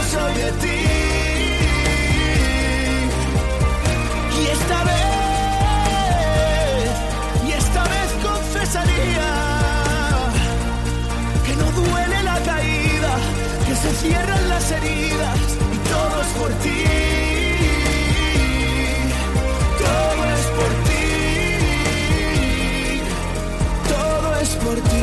soy de ti. Y esta vez confesaría que no duele la caída, que se cierran las heridas y todo es por ti. Todo es por ti. Todo es por ti.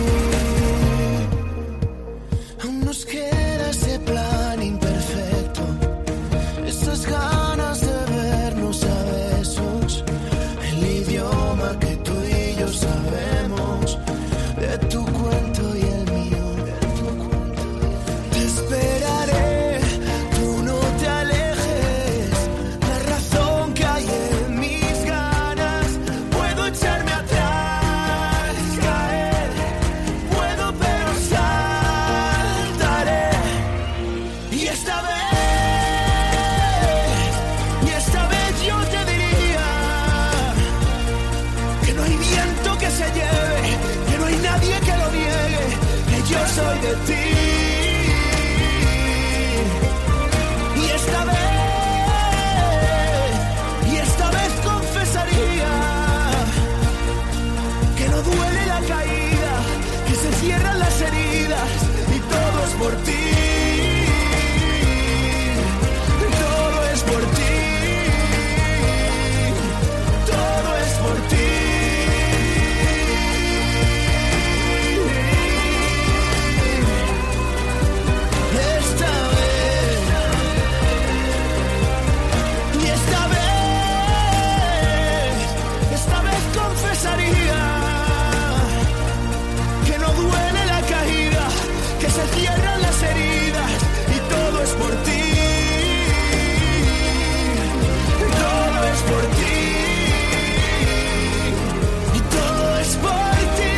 Aún nos queda ese plan imperfecto, esas ganas de vernos a besos, el idioma que tú y yo sabemos, de tu cuento y el mío. Te esperaré, tú no te alejes, la razón que hay en mis ganas, puedo echarme atrás, caer, puedo pero saltaré. Y esta vez yo te diría que no hay viento que se lleve, que no hay nadie que lo niegue, que yo soy de ti. Y esta vez confesaría que no duele la caída, que se cierran las heridas y todo es por ti. Todo es por ti. Todo es por ti. Esta vez confesaría que no duele la caída, que se cierran las heridas y todo es por ti. Todo es por ti. Y todo es por ti.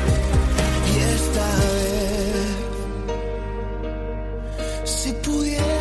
Y esta vez, si pudiera